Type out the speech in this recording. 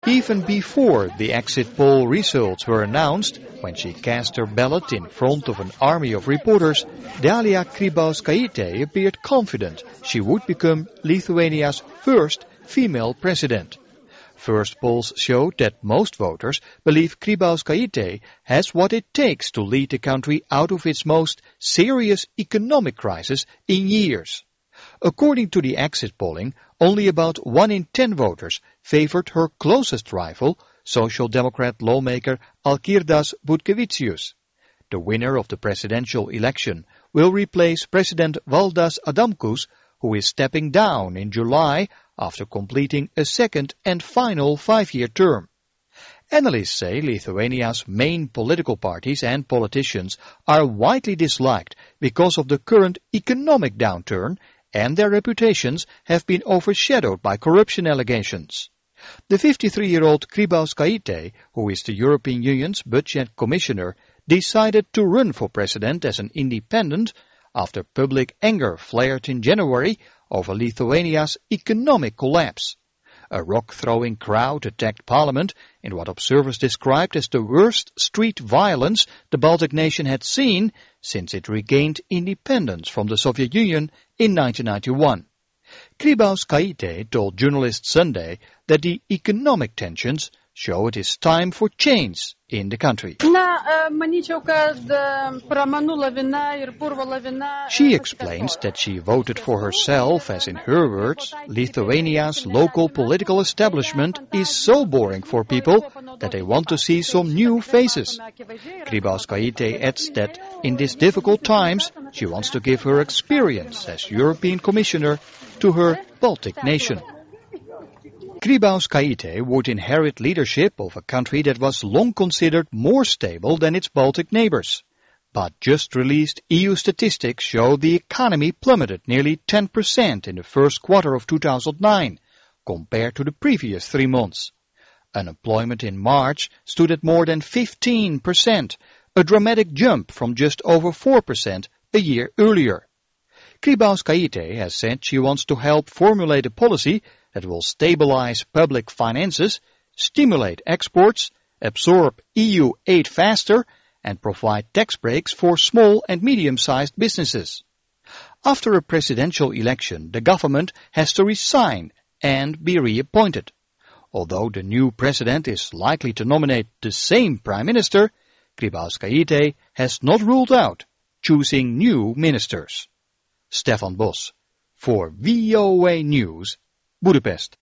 Even before the exit poll results were announced, when she cast her ballot in front of an army of reporters, Dalia Grybauskaite appeared confident she would become Lithuania's first female president. First polls showed that most voters believe Grybauskaite has what it takes to lead the country out of its most serious economic crisis in years. According to the exit polling, only about 1 in 10 voters favored her closest rival, Social Democrat lawmaker Algirdas Butkevičius. The winner of the presidential election will replace President Valdas Adamkus, who is stepping down in July after completing a second and final 5-year term. Analysts say Lithuania's main political parties and politicians are widely disliked because of the current economic downturn, and their reputations have been overshadowed by corruption allegations. The 53-year-old Grybauskaite, who is the European Union's budget commissioner, decided to run for president as an independent after public anger flared in January over Lithuania's economic collapse. A rock-throwing crowd attacked parliament in what observers described as the worst street violence the Baltic nation had seen since it regained independence from the Soviet Union in 1991. Grybauskaite told journalists Sunday that the economic tensions show it is time for change in the country. She explains that she voted for herself as, in her words, Lithuania's local political establishment is so boring for people that they want to see some new faces. Grybauskaite adds that in these difficult times she wants to give her experience as European Commissioner to her Baltic nation. Grybauskaite would inherit leadership of a country that was long considered more stable than its Baltic neighbors. But just released EU statistics show the economy plummeted nearly 10% in the first quarter of 2009, compared to the previous 3 months. Unemployment in March stood at more than 15%, a dramatic jump from just over 4% a year earlier. Grybauskaite has said she wants to help formulate a policy that will stabilize public finances, stimulate exports, absorb EU aid faster, and provide tax breaks for small and medium-sized businesses. After a presidential election, the government has to resign and be reappointed. Although the new president is likely to nominate the same prime minister, Grybauskaite has not ruled out choosing new ministers. Stefan Bos, for VOA News, Budapest.